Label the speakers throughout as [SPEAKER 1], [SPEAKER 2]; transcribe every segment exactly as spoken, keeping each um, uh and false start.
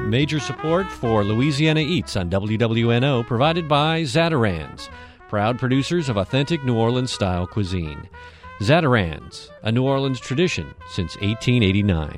[SPEAKER 1] Major support for Louisiana Eats on W W N O provided by Zatarain's, proud producers of authentic New Orleans-style cuisine. Zatarain's, a New Orleans tradition since eighteen eighty-nine.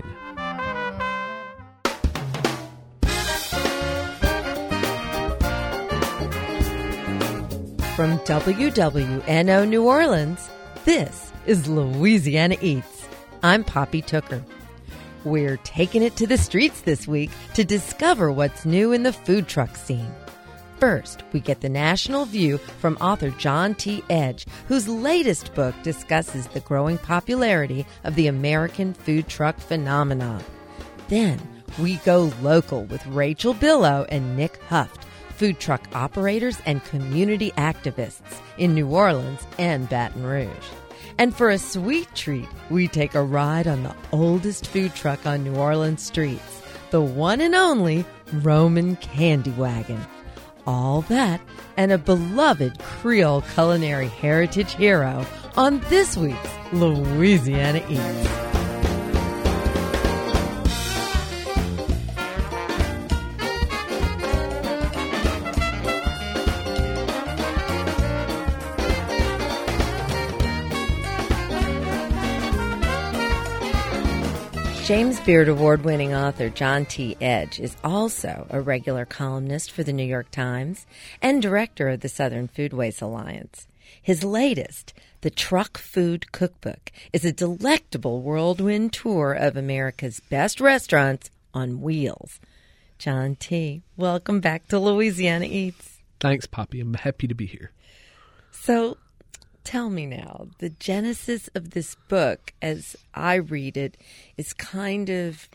[SPEAKER 2] From W W N O New Orleans, this is Louisiana Eats. I'm Poppy Tooker. We're taking it to the streets this week to discover what's new in the food truck scene. First, we get the national view from author John T. Edge, whose latest book discusses the growing popularity of the American food truck phenomenon. Then, we go local with Rachel Billow and Nick Huft, food truck operators and community activists in New Orleans and Baton Rouge. And for a sweet treat, we take a ride on the oldest food truck on New Orleans streets, the one and only Roman Candy Wagon. All that and a beloved Creole culinary heritage hero on this week's Louisiana Eats. James Beard Award-winning author John T. Edge is also a regular columnist for the New York Times and director of the Southern Foodways Alliance. His latest, The Truck Food Cookbook, is a delectable whirlwind tour of America's best restaurants on wheels. John T., welcome back to Louisiana Eats.
[SPEAKER 3] Thanks, Poppy. I'm happy to be here.
[SPEAKER 2] So, tell me now, the genesis of this book, as I read it, is kind of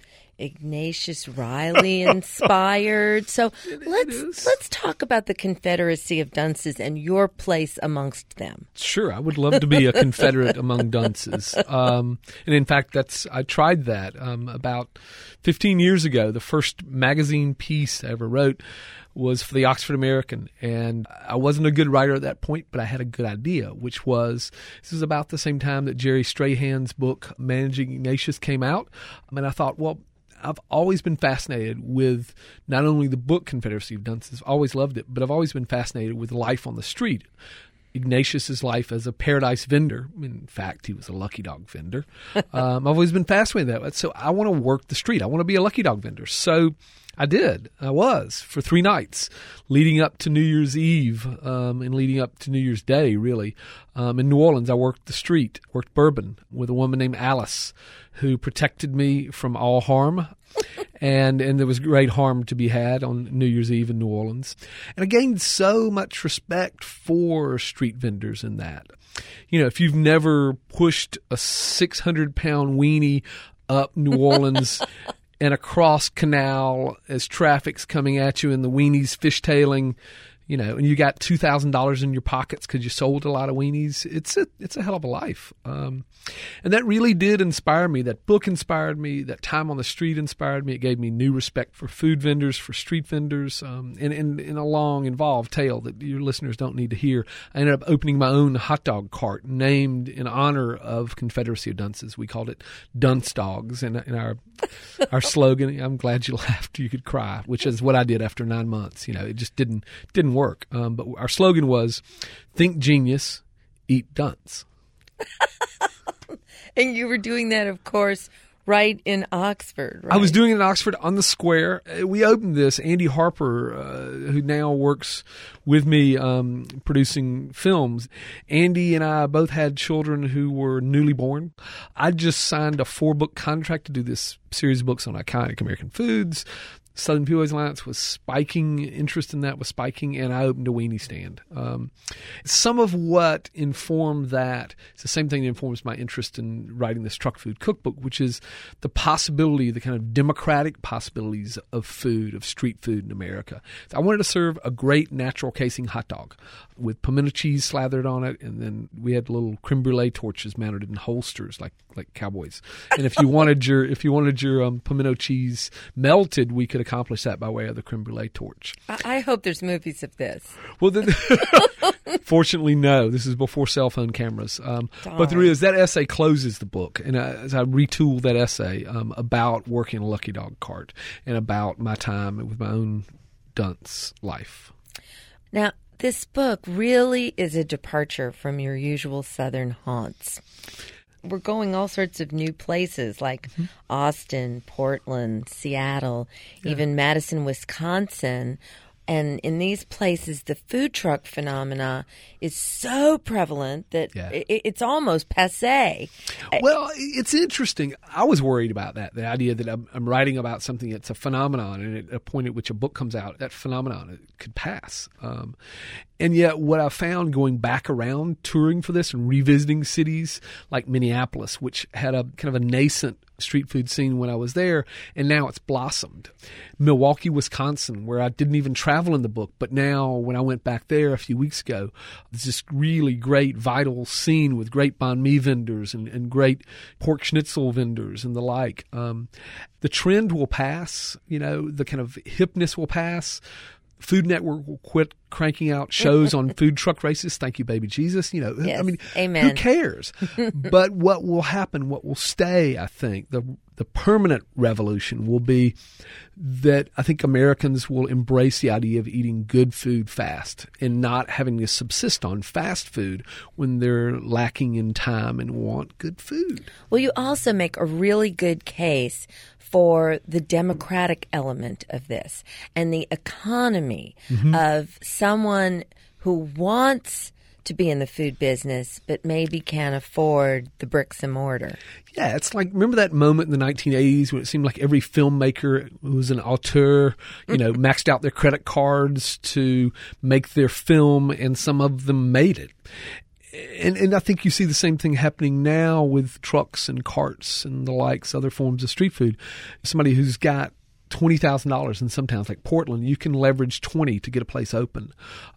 [SPEAKER 2] Ignatius Riley inspired. So let's let's talk about the Confederacy of Dunces and your place amongst them.
[SPEAKER 3] Sure, I would love to be a Confederate among dunces. Um, and in fact, that's I tried that um, about fifteen years ago. The first magazine piece I ever wrote was for the Oxford American, and I wasn't a good writer at that point, but I had a good idea, which was, this is about the same time that Jerry Strahan's book, Managing Ignatius, came out, and I thought, well, I've always been fascinated with not only the book Confederacy of Dunces, I've always loved it, but I've always been fascinated with life on the street. Ignatius's life as a paradise vendor. In fact, he was a lucky dog vendor. Um, I've always been fascinated with that. So I want to work the street. I want to be a lucky dog vendor. So I did. I was for three nights leading up to New Year's Eve um, and leading up to New Year's Day, really. Um, in New Orleans, I worked the street, worked bourbon with a woman named Alice who protected me from all harm. And and there was great harm to be had on New Year's Eve in New Orleans. And I gained so much respect for street vendors in that. You know, if you've never pushed a six hundred pound weenie up New Orleans and across canal as traffic's coming at you and the weenies fishtailing, you know, and you got two thousand dollars in your pockets because you sold a lot of weenies, it's a, it's a hell of a life. Um, and that really did inspire me. That book inspired me. That time on the street inspired me. It gave me new respect for food vendors, for street vendors, um, and in a long, involved tale that your listeners don't need to hear. I ended up opening my own hot dog cart named in honor of Confederacy of Dunces. We called it Dunce Dogs. And, and our our slogan, I'm glad you laughed, you could cry, which is what I did after nine months. You know, it just didn't didn't work. Um, but our slogan was, think genius, eat dunce.
[SPEAKER 2] And you were doing that, of course, right in Oxford, right?
[SPEAKER 3] I was doing it in Oxford on the square. We opened this. Andy Harper, uh, who now works with me um, producing films, Andy and I both had children who were newly born. I just signed a four-book contract to do this series of books on iconic American foods. Southern Foodways Alliance was spiking, interest in that was spiking, and I opened a weenie stand. Um, some of what informed that, it's the same thing that informs my interest in writing this truck food cookbook, which is the possibility, the kind of democratic possibilities of food, of street food in America. So I wanted to serve a great natural casing hot dog with pimento cheese slathered on it, and then we had little creme brulee torches mounted in holsters like like cowboys. And if you wanted your if you wanted your um, pimento cheese melted, we could accomplish that by way of the creme brulee torch.
[SPEAKER 2] I, I hope there's movies of this.
[SPEAKER 3] Well, the, Fortunately, no. This is before cell phone cameras. Um, but there is, that essay closes the book. And I, as I retool that essay um, about working a Lucky Dog cart and about my time with my own dunce life.
[SPEAKER 2] Now, this book really is a departure from your usual Southern haunts. We're going all sorts of new places like mm-hmm. Austin, Portland, Seattle, yeah. even Madison, Wisconsin. And in these places, the food truck phenomena is so prevalent that yeah. it, it's almost passé.
[SPEAKER 3] Well, it's interesting. I was worried about that, the idea that I'm, I'm writing about something that's a phenomenon, and at a point at which a book comes out, that phenomenon could pass. Um, and yet what I found going back around touring for this and revisiting cities like Minneapolis, which had a kind of a nascent street food scene when I was there, and now it's blossomed. Milwaukee, Wisconsin, where I didn't even travel in the book, but now when I went back there a few weeks ago, there's this really great, vital scene with great banh mi vendors and, and great pork schnitzel vendors and the like. Um, the trend will pass, you know, the kind of hipness will pass. Food Network will quit cranking out shows on food truck races. Thank you, baby Jesus. You know,
[SPEAKER 2] yes,
[SPEAKER 3] I mean,
[SPEAKER 2] amen.
[SPEAKER 3] Who cares? But what will happen, what will stay, I think, the the permanent revolution will be that I think Americans will embrace the idea of eating good food fast and not having to subsist on fast food when they're lacking in time and want good food.
[SPEAKER 2] Well, you also make a really good case for the democratic element of this and the economy mm-hmm. of someone who wants to be in the food business but maybe can't afford the bricks and mortar.
[SPEAKER 3] Yeah, it's like, remember that moment in the nineteen eighties when it seemed like every filmmaker who was an auteur, you know, maxed out their credit cards to make their film, and some of them made it. And, and I think you see the same thing happening now with trucks and carts and the likes, other forms of street food. Somebody who's got twenty thousand dollars in some towns like Portland, you can leverage twenty to get a place open.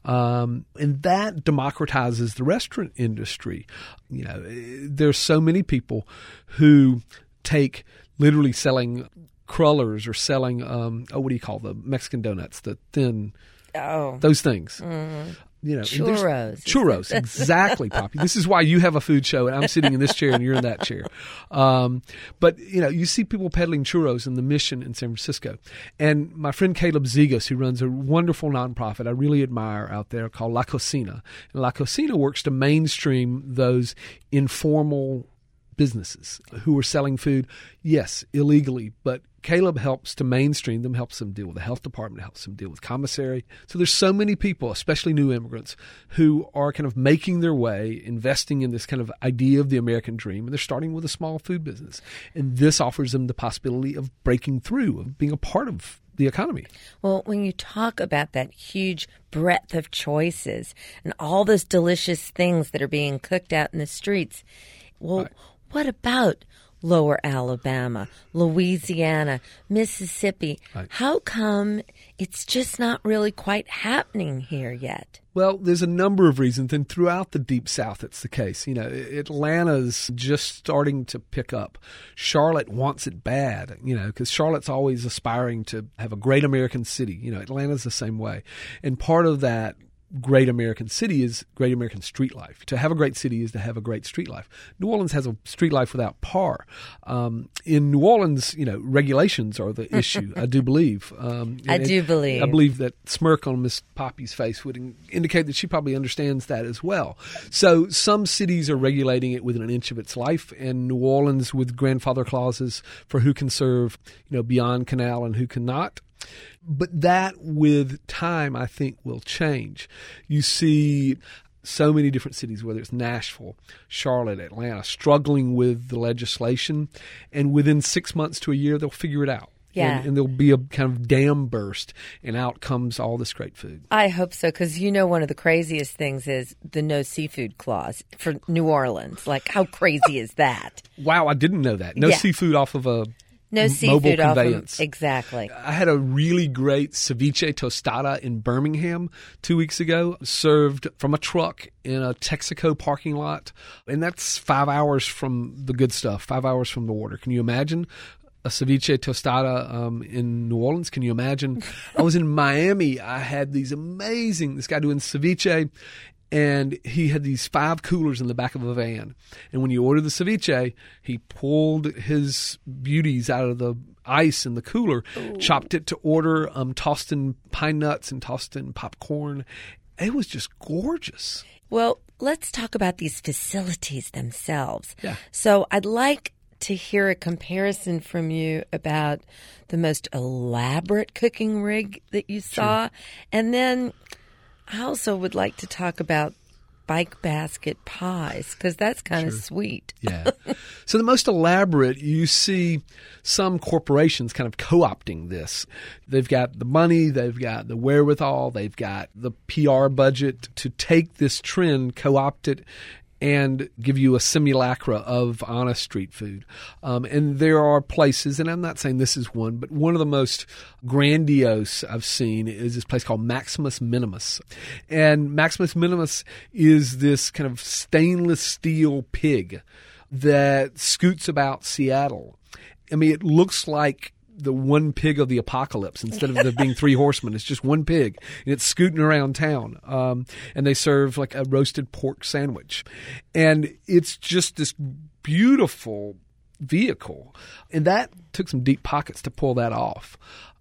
[SPEAKER 3] Um, and that democratizes the restaurant industry. You know, there's so many people who take literally selling crullers or selling, um, oh, what do you call the Mexican donuts, the thin,
[SPEAKER 2] oh,
[SPEAKER 3] those things.
[SPEAKER 2] Mm.
[SPEAKER 3] You know,
[SPEAKER 2] churros.
[SPEAKER 3] Churros, exactly, Poppy. This is why you have a food show and I'm sitting in this chair and you're in that chair. Um, but, you know, you see people peddling churros in the Mission in San Francisco. And my friend Caleb Zegos, who runs a wonderful nonprofit I really admire out there called La Cocina. And La Cocina works to mainstream those informal businesses who are selling food, yes, illegally, but Caleb helps to mainstream them, helps them deal with the health department, helps them deal with commissary. So there's so many people, especially new immigrants, who are kind of making their way, investing in this kind of idea of the American dream, and they're starting with a small food business. And this offers them the possibility of breaking through, of being a part of the economy.
[SPEAKER 2] Well, when you talk about that huge breadth of choices and all those delicious things that are being cooked out in the streets, well, right. What about Lower Alabama, Louisiana, Mississippi? Right. How come it's just not really quite happening here yet?
[SPEAKER 3] Well, there's a number of reasons, and throughout the Deep South it's the case. You know, Atlanta's just starting to pick up. Charlotte wants it bad, you know, because Charlotte's always aspiring to have a great American city. You know, Atlanta's the same way. And part of that great American city is great American street life. To have a great city is to have a great street life. New Orleans has a street life without par. Um, in New Orleans, you know, regulations are the issue, I do believe. Um,
[SPEAKER 2] I do
[SPEAKER 3] it,
[SPEAKER 2] believe.
[SPEAKER 3] I believe that smirk on Miss Poppy's face would in- indicate that she probably understands that as well. So some cities are regulating it within an inch of its life, and New Orleans with grandfather clauses for who can serve, you know, beyond canal and who cannot. But that, with time, I think will change. You see so many different cities, whether it's Nashville, Charlotte, Atlanta, struggling with the legislation, and within six months to a year, they'll figure it out.
[SPEAKER 2] Yeah.
[SPEAKER 3] And, and there'll be a kind of dam burst, and out comes all this great food.
[SPEAKER 2] I hope so, because you know one of the craziest things is the no seafood clause for New Orleans. Like, how crazy is that?
[SPEAKER 3] Wow, I didn't know that. No
[SPEAKER 2] yeah.
[SPEAKER 3] seafood off of a
[SPEAKER 2] No
[SPEAKER 3] m-
[SPEAKER 2] seafood
[SPEAKER 3] mobile
[SPEAKER 2] off
[SPEAKER 3] conveyance.
[SPEAKER 2] Of, exactly.
[SPEAKER 3] I had a really great ceviche tostada in Birmingham two weeks ago, served from a truck in a Texaco parking lot. And that's five hours from the good stuff, five hours from the water. Can you imagine a ceviche tostada um, in New Orleans? Can you imagine? I was in Miami. I had these amazing, this guy doing ceviche. And he had these five coolers in the back of a van. And when you ordered the ceviche, he pulled his beauties out of the ice in the cooler, Ooh. chopped it to order, um, tossed in pine nuts and tossed in popcorn. It was just gorgeous.
[SPEAKER 2] Well, let's talk about these facilities themselves.
[SPEAKER 3] Yeah.
[SPEAKER 2] So I'd like to hear a comparison from you about the most elaborate cooking rig that you saw.
[SPEAKER 3] Sure.
[SPEAKER 2] And then I also would like to talk about bike basket pies, because that's kind of
[SPEAKER 3] Sure.
[SPEAKER 2] sweet.
[SPEAKER 3] Yeah. So the most elaborate, you see some corporations kind of co-opting this. They've got the money, they've got the wherewithal, they've got the P R budget to take this trend, co-opt it, and give you a simulacra of honest street food. Um, and there are places, and I'm not saying this is one, but one of the most grandiose I've seen is this place called Maximus Minimus. And Maximus Minimus is this kind of stainless steel pig that scoots about Seattle. I mean, it looks like the one pig of the apocalypse. Instead of there being three horsemen, it's just one pig, and it's scooting around town. Um, and they serve like a roasted pork sandwich. And it's just this beautiful vehicle. And that took some deep pockets to pull that off.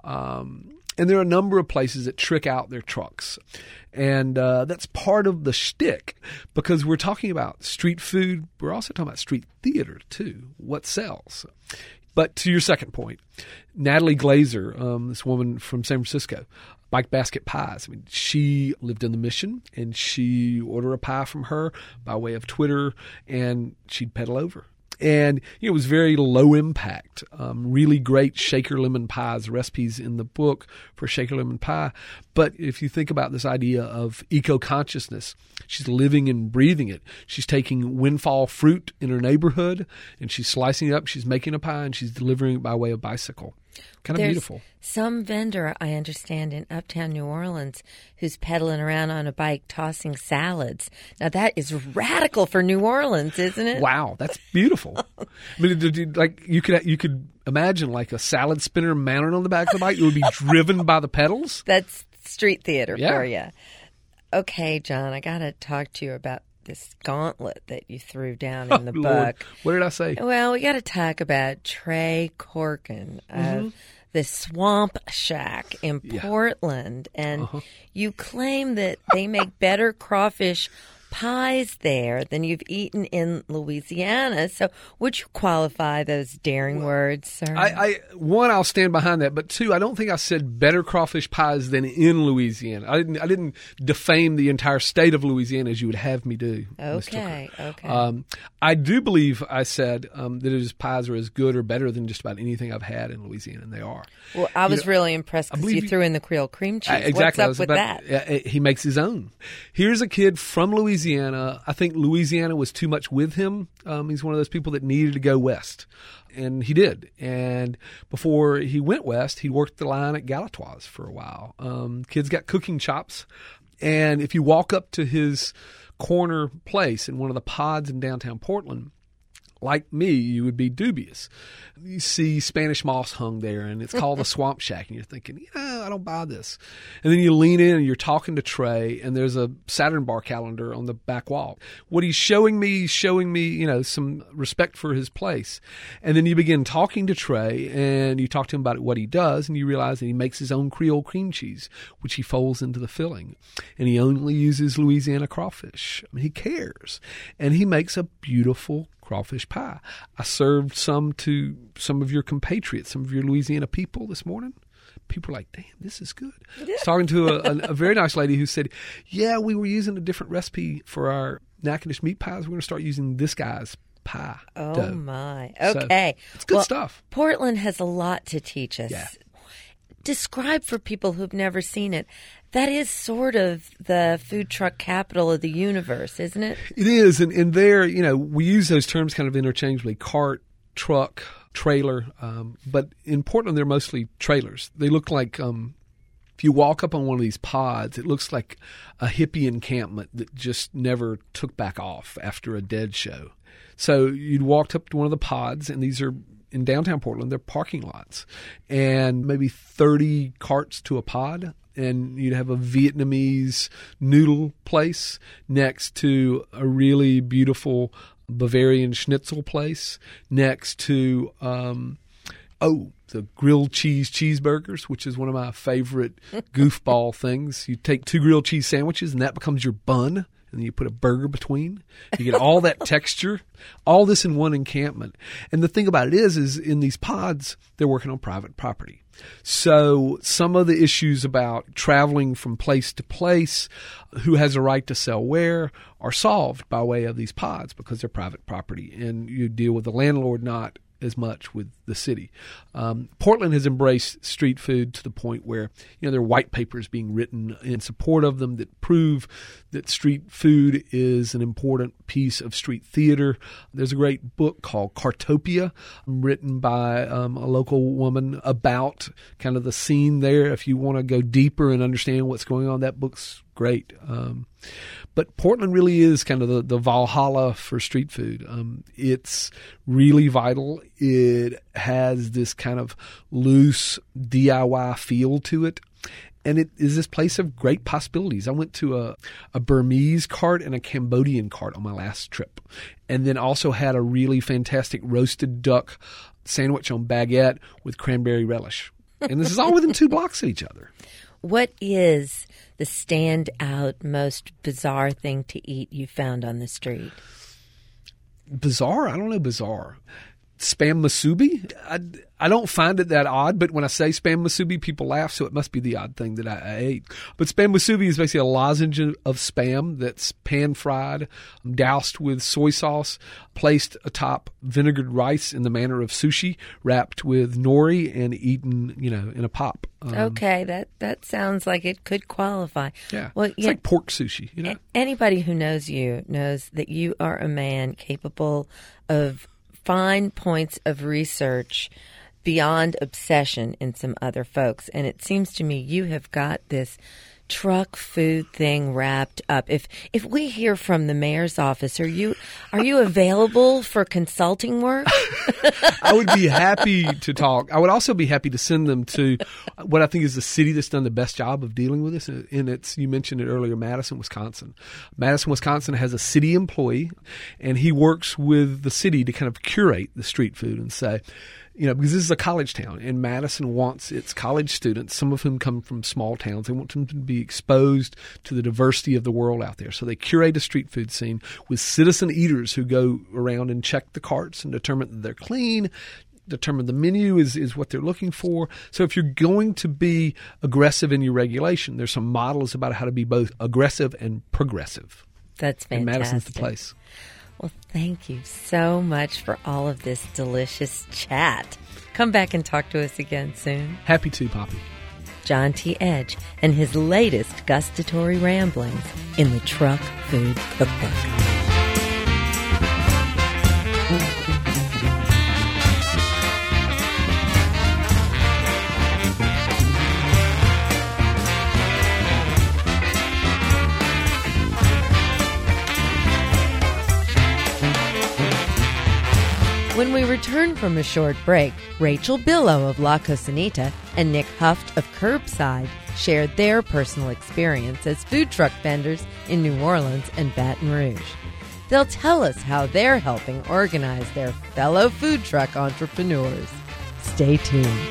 [SPEAKER 3] Um, and there are a number of places that trick out their trucks. And uh, that's part of the shtick, because we're talking about street food. We're also talking about street theater, too. What sells? But to your second point, Natalie Glazer, um, this woman from San Francisco, Bike Basket Pies. I mean, she lived in the Mission, and she ordered a pie from her by way of Twitter, and she'd pedal over. And you know, it was very low impact, um, really great shaker lemon pies, recipes in the book for shaker lemon pie. But if you think about this idea of eco-consciousness, she's living and breathing it. She's taking windfall fruit in her neighborhood, and she's slicing it up, she's making a pie, and she's delivering it by way of bicycle. Kind of
[SPEAKER 2] There's
[SPEAKER 3] beautiful.
[SPEAKER 2] Some vendor, I understand, in uptown New Orleans who's pedaling around on a bike tossing salads. Now, that is radical for New Orleans, isn't it?
[SPEAKER 3] Wow, that's beautiful. I mean, did you- like you could you could imagine like a salad spinner mounted on the back of the bike. It would be driven by the pedals.
[SPEAKER 2] That's street theater
[SPEAKER 3] Yeah.
[SPEAKER 2] for you. Okay, John, I got to talk to you about this gauntlet that you threw down in the
[SPEAKER 3] Oh, Lord.
[SPEAKER 2] book.
[SPEAKER 3] What did I say?
[SPEAKER 2] Well, we got to talk about Trey Corkin of
[SPEAKER 3] Mm-hmm.
[SPEAKER 2] the Swamp Shack in
[SPEAKER 3] Yeah.
[SPEAKER 2] Portland. And
[SPEAKER 3] Uh-huh.
[SPEAKER 2] you claim that they make better crawfish pies there than you've eaten in Louisiana. So would you qualify those daring words, sir?
[SPEAKER 3] I, I one, I'll stand behind that, but two, I don't think I said better crawfish pies than in Louisiana. I didn't. I didn't defame the entire state of Louisiana as you would have me do. Miz Tucker.
[SPEAKER 2] Okay, okay.
[SPEAKER 3] Um, I do believe I said um, that his pies are as good or better than just about anything I've had in Louisiana, and they are.
[SPEAKER 2] well, I was
[SPEAKER 3] know,
[SPEAKER 2] really impressed because
[SPEAKER 3] believe
[SPEAKER 2] you
[SPEAKER 3] you-
[SPEAKER 2] threw in the Creole cream cheese.
[SPEAKER 3] Uh, exactly. I
[SPEAKER 2] What's
[SPEAKER 3] was
[SPEAKER 2] up with
[SPEAKER 3] about-
[SPEAKER 2] that?
[SPEAKER 3] uh, he makes his own. Here's a kid from Louisiana. I think Louisiana was too much with him. Um, he's one of those people that needed to go west. And he did. And before he went west, he worked the line at Galatoire's for a while. Um, kid's got cooking chops. And if you walk up to his corner place in one of the pods in downtown Portland, like me, you would be dubious. You see Spanish moss hung there, and it's called the Swamp Shack, and you're thinking, you know, I don't buy this. And then you lean in, and you're talking to Trey, and there's a Saturn bar calendar on the back wall. What he's showing me, he's showing me, you know, some respect for his place. And then you begin talking to Trey, and you talk to him about what he does, and you realize that he makes his own Creole cream cheese, which he folds into the filling. And he only uses Louisiana crawfish. I mean, he cares. And he makes a beautiful crawfish pie. I served some to some of your compatriots, some of your Louisiana people this morning. People are like, damn, this is good. I was talking to a, a, a very nice lady who said, yeah, we were using a different recipe for our Natchitoches meat pies. We're going to start using this guy's pie
[SPEAKER 2] Oh,
[SPEAKER 3] dough.
[SPEAKER 2] my.
[SPEAKER 3] So,
[SPEAKER 2] Okay.
[SPEAKER 3] it's good
[SPEAKER 2] Well,
[SPEAKER 3] stuff.
[SPEAKER 2] Portland has a lot to teach us.
[SPEAKER 3] Yeah.
[SPEAKER 2] Describe for people who've never seen it. That is sort of the food truck capital of the universe, isn't it?
[SPEAKER 3] It is. And, and there, you know, we use those terms kind of interchangeably, cart, truck, trailer. Um, but in Portland, they're mostly trailers. They look like, um, if you walk up on one of these pods, it looks like a hippie encampment that just never took back off after a Dead show. So you'd walked up to one of the pods, and these are in downtown Portland, they're parking lots, and maybe thirty carts to a pod. and you'd have a Vietnamese noodle place next to a really beautiful Bavarian schnitzel place next to, um, oh, the grilled cheese cheeseburgers, which is one of my favorite goofball things. You take two grilled cheese sandwiches, and that becomes your bun, and then you put a burger between. You get all that texture, all this in one encampment. And the thing about it is, is in these pods, they're working on private property. So some of the issues about traveling from place to place, who has a right to sell where, are solved by way of these pods because they're private property. And you deal with the landlord, not as much with the city. Um, Portland has embraced street food to the point where, you know, there are white papers being written in support of them that prove that street food is an important piece of street theater. There's a great book called Cartopia, written by um, a local woman about kind of the scene there. If you want to go deeper and understand what's going on, that book's great. Um, but Portland really is kind of the, the Valhalla for street food. Um, it's really vital. It has this kind of loose D I Y feel to it. And it is this place of great possibilities. I went to a, a Burmese cart and a Cambodian cart on my last trip. And then also had a really fantastic roasted duck sandwich on baguette with cranberry relish. And this is all within two blocks of each other.
[SPEAKER 2] What is the standout, most bizarre thing to eat you found on the street?
[SPEAKER 3] Bizarre? I don't know bizarre. Spam musubi? I, I don't find it that odd, but when I say spam musubi, people laugh, so it must be the odd thing that I, I ate. But spam musubi is basically a lozenge of spam that's pan-fried, doused with soy sauce, placed atop vinegared rice in the manner of sushi, wrapped with nori, and eaten, you know, in a pop. Um,
[SPEAKER 2] okay, that, that sounds like it could qualify.
[SPEAKER 3] Yeah,
[SPEAKER 2] well,
[SPEAKER 3] it's
[SPEAKER 2] yeah,
[SPEAKER 3] like pork sushi, you know?
[SPEAKER 2] Anybody who knows you knows that you are a man capable of fine points of research beyond obsession in some other folks. And it seems to me you have got this truck food thing wrapped up. If if we hear from the mayor's office, are you are you available for consulting work?
[SPEAKER 3] I would be happy to talk. I would also be happy to send them to what I think is the city that's done the best job of dealing with this. And it's, you mentioned it earlier, Madison, Wisconsin. Madison, Wisconsin has a city employee, and he works with the city to kind of curate the street food and say, you know, because this is a college town, and Madison wants its college students, some of whom come from small towns, they want them to be exposed to the diversity of the world out there. So they curate a street food scene with citizen eaters who go around and check the carts and determine that they're clean, determine the menu is, is what they're looking for. So if you're going to be aggressive in your regulation, there's some models about how to be both aggressive and progressive.
[SPEAKER 2] That's fantastic.
[SPEAKER 3] And Madison's the place.
[SPEAKER 2] Well, thank you so much for all of this delicious chat. Come back and talk to us again soon.
[SPEAKER 3] Happy to, Poppy.
[SPEAKER 2] John T. Edge and his latest gustatory ramblings in the Truck Food Cookbook. When we return from a short break, Rachel Billow of La Cocinita and Nick Huft of Curbside shared their personal experience as food truck vendors in New Orleans and Baton Rouge. They'll tell us how they're helping organize their fellow food truck entrepreneurs. Stay tuned.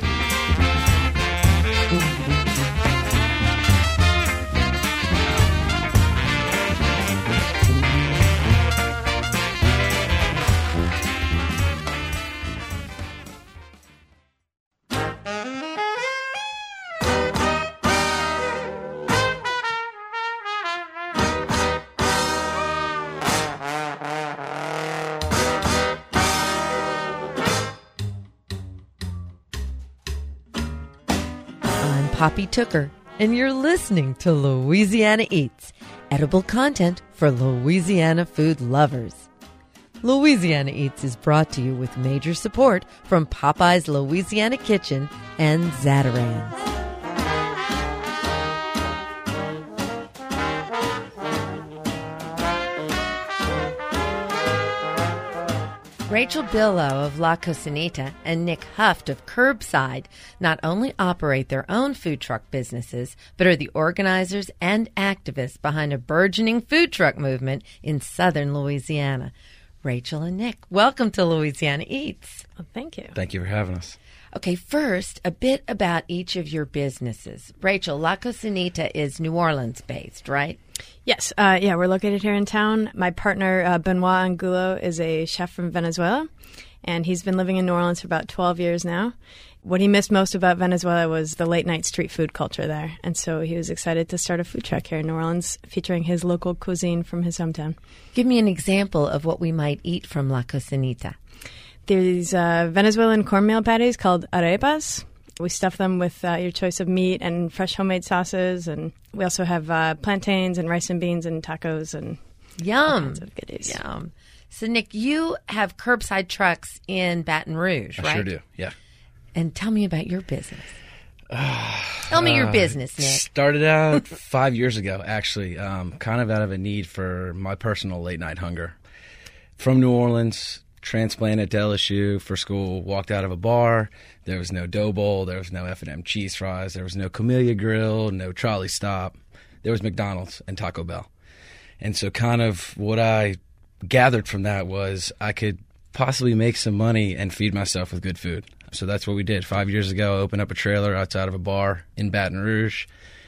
[SPEAKER 2] Poppy Tooker, and you're listening to Louisiana Eats, edible content for Louisiana food lovers. Louisiana Eats is brought to you with major support from Popeye's Louisiana Kitchen and Zatarain's. Rachel Billow of La Cocinita and Nick Huft of Curbside not only operate their own food truck businesses, but are the organizers and activists behind a burgeoning food truck movement in southern Louisiana. Rachel and Nick, welcome to Louisiana Eats.
[SPEAKER 4] Well, thank you.
[SPEAKER 5] Thank you for having us.
[SPEAKER 2] Okay, first, a bit about each of your businesses. Rachel, La Cocinita is New Orleans-based, right?
[SPEAKER 4] Yes, uh, yeah, we're located here in town. My partner, uh, Benoit Angulo, is a chef from Venezuela, and he's been living in New Orleans for about twelve years now. What he missed most about Venezuela was the late-night street food culture there, and so he was excited to start a food truck here in New Orleans featuring his local cuisine from his hometown.
[SPEAKER 2] Give me an example of what we might eat from La Cocinita.
[SPEAKER 4] There's uh, Venezuelan cornmeal patties called arepas. We stuff them with uh, your choice of meat and fresh homemade sauces, and we also have uh, plantains and rice and beans and tacos and
[SPEAKER 2] Yum.
[SPEAKER 4] all kinds of goodies.
[SPEAKER 2] Yum. So, Nick, you have curbside trucks in Baton Rouge, right?
[SPEAKER 5] I sure do, yeah.
[SPEAKER 2] And tell me about your business. Tell me your business, Nick.
[SPEAKER 5] Started out five years ago, actually, um, kind of out of a need for my personal late-night hunger. From New Orleans, transplanted to L S U for school, walked out of a bar. There was no dough bowl. There was no F and M cheese fries. There was no Camellia Grill, no Trolley Stop. There was McDonald's and Taco Bell. And so kind of what I gathered from that was I could possibly make some money and feed myself with good food. So that's what we did. Five years ago, opened up a trailer outside of a bar in Baton Rouge.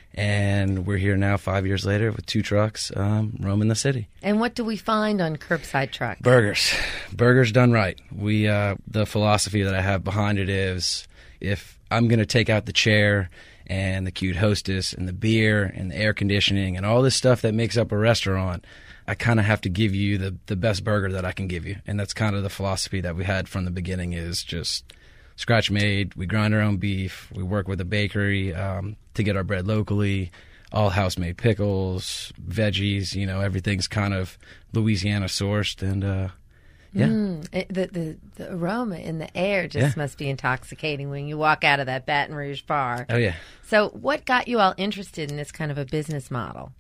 [SPEAKER 5] And we're here now five years later with two trucks um, roaming the city.
[SPEAKER 2] And what do we find on curbside trucks?
[SPEAKER 5] Burgers. Burgers done right. We uh, the philosophy that I have behind it is if I'm going to take out the chair and the cute hostess and the beer and the air conditioning and all this stuff that makes up a restaurant, I kind of have to give you the, the best burger that I can give you. And that's kind of the philosophy that we had from the beginning is just scratch made. We grind our own beef. We work with a bakery um, to get our bread locally. All house made pickles, veggies. You know, everything's kind of Louisiana sourced, and uh, yeah,
[SPEAKER 2] Mm, it, the, the the aroma in the air just
[SPEAKER 5] Yeah.
[SPEAKER 2] must be intoxicating when you walk out of that Baton Rouge bar.
[SPEAKER 5] oh yeah.
[SPEAKER 2] So, what got you all interested in this kind of a business model?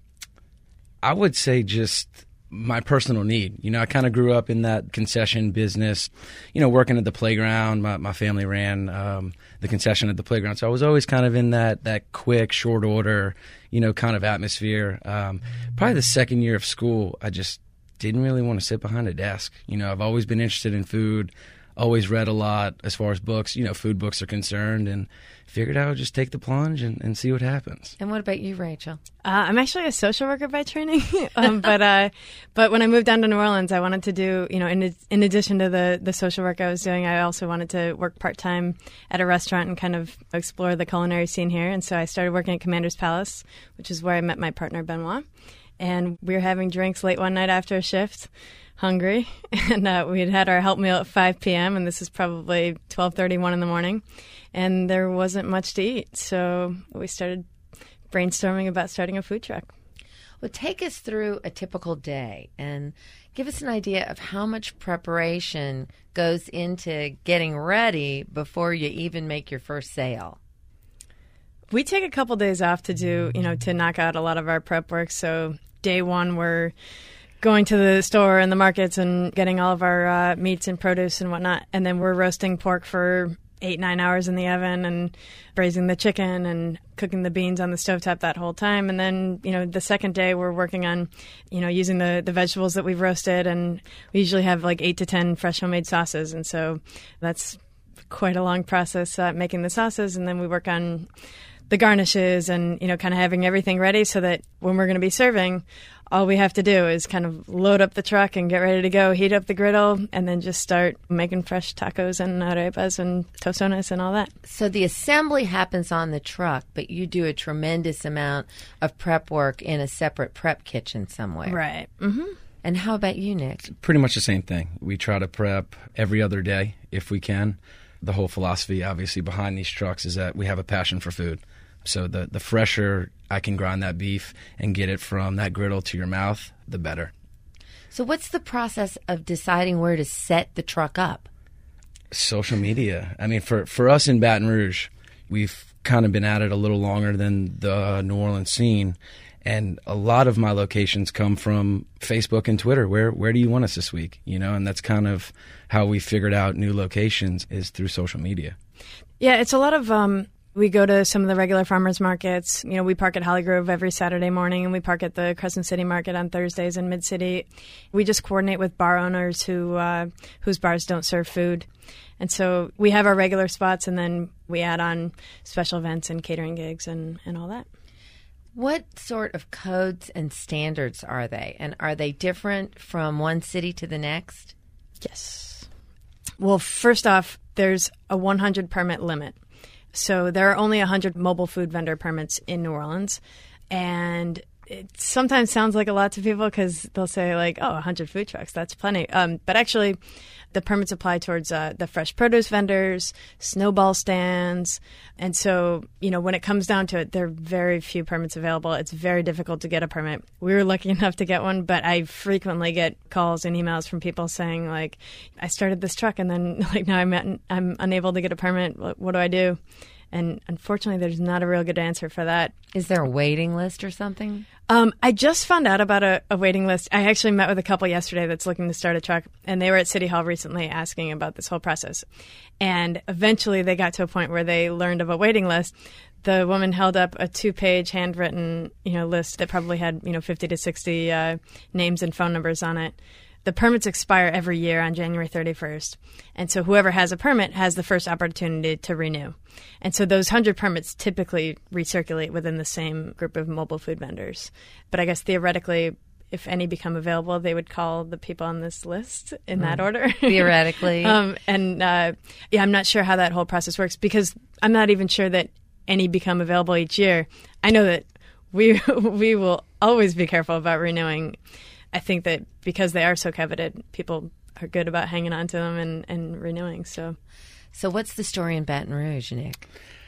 [SPEAKER 5] I would say just my personal need. You know, I kind of grew up in that concession business, you know, working at the playground. My, my family ran um, the concession at the playground. So I was always kind of in that, that quick, short order, you know, kind of atmosphere. Um, probably the second year of school, I just didn't really want to sit behind a desk. You know, I've always been interested in food, always read a lot as far as books, you know, food books are concerned, and figured I would just take the plunge and, and see what happens.
[SPEAKER 2] And what about you, Rachel?
[SPEAKER 4] Uh, I'm actually a social worker by training, um, but uh, but when I moved down to New Orleans, I wanted to do, you know, in in addition to the, the social work I was doing, I also wanted to work part-time at a restaurant and kind of explore the culinary scene here. And so I started working at Commander's Palace, which is where I met my partner, Benoit. And we were having drinks late one night after a shift, hungry, and uh, we had had our help meal at five p.m., and this is probably twelve thirty, one in the morning, and there wasn't much to eat. So we started brainstorming about starting a food truck.
[SPEAKER 2] Well, take us through a typical day and give us an idea of how much preparation goes into getting ready before you even make your first sale.
[SPEAKER 4] We take a couple days off to do, you know, to knock out a lot of our prep work. So day one, we're going to the store and the markets and getting all of our uh, meats and produce and whatnot. And then we're roasting pork for eight, nine hours in the oven and braising the chicken and cooking the beans on the stovetop that whole time. And then, you know, the second day we're working on, you know, using the, the vegetables that we've roasted. And we usually have like eight to ten fresh homemade sauces. And so that's quite a long process uh, making the sauces. And then we work on the garnishes and, you know, kind of having everything ready so that when we're going to be serving, all we have to do is kind of load up the truck and get ready to go, heat up the griddle, and then just start making fresh tacos and arepas and tostones and all that.
[SPEAKER 2] So the assembly happens on the truck, but you do a tremendous amount of prep work in a separate prep kitchen somewhere.
[SPEAKER 4] Right. Mm-hmm.
[SPEAKER 2] And how about you, Nick?
[SPEAKER 5] Pretty much the same thing. We try to prep every other day if we can. The whole philosophy, obviously, behind these trucks is that we have a passion for food. So the, the fresher I can grind that beef and get it from that griddle to your mouth, the better.
[SPEAKER 2] So what's the process of deciding where to set the truck up?
[SPEAKER 5] Social media. I mean, for, for us in Baton Rouge, we've kind of been at it a little longer than the New Orleans scene. And a lot of my locations come from Facebook and Twitter. Where where do you want us this week? You know, and that's kind of how we figured out new locations is through social media.
[SPEAKER 4] Yeah, it's a lot of, um, we go to some of the regular farmers markets. You know, we park at Holly Grove every Saturday morning, and we park at the Crescent City Market on Thursdays in Mid-City. We just coordinate with bar owners who uh, whose bars don't serve food. And so we have our regular spots, and then we add on special events and catering gigs and, and all that.
[SPEAKER 2] What sort of codes and standards are they? And are they different from one city to the next?
[SPEAKER 4] Yes. Well, first off, there's a one hundred permit limit. So there are only one hundred mobile food vendor permits in New Orleans. And it sometimes sounds like a lot to people because they'll say, like, oh, one hundred food trucks, that's plenty. Um, but actually, the permits apply towards uh, the fresh produce vendors, snowball stands. And so, you know, when it comes down to it, there are very few permits available. It's very difficult to get a permit. We were lucky enough to get one, but I frequently get calls and emails from people saying, like, I started this truck and then, like, now I'm, I'm unable to get a permit. What do I do? And unfortunately, there's not a real good answer for that.
[SPEAKER 2] Is there a waiting list or something?
[SPEAKER 4] Um, I just found out about a, a waiting list. I actually met with a couple yesterday that's looking to start a truck, and they were at City Hall recently asking about this whole process. And eventually they got to a point where they learned of a waiting list. The woman held up a two-page handwritten, you know, list that probably had, you know, fifty to sixty uh, names and phone numbers on it. The permits expire every year on January thirty-first. And so whoever has a permit has the first opportunity to renew. And so those one hundred permits typically recirculate within the same group of mobile food vendors. But I guess theoretically, if any become available, they would call the people on this list in mm. that order.
[SPEAKER 2] Theoretically.
[SPEAKER 4] um, and uh, yeah, I'm not sure how that whole process works because I'm not even sure that any become available each year. I know that we we will always be careful about renewing. I think that because they are so coveted, people are good about hanging on to them and, and renewing. So,
[SPEAKER 2] so what's the story in Baton Rouge, Nick?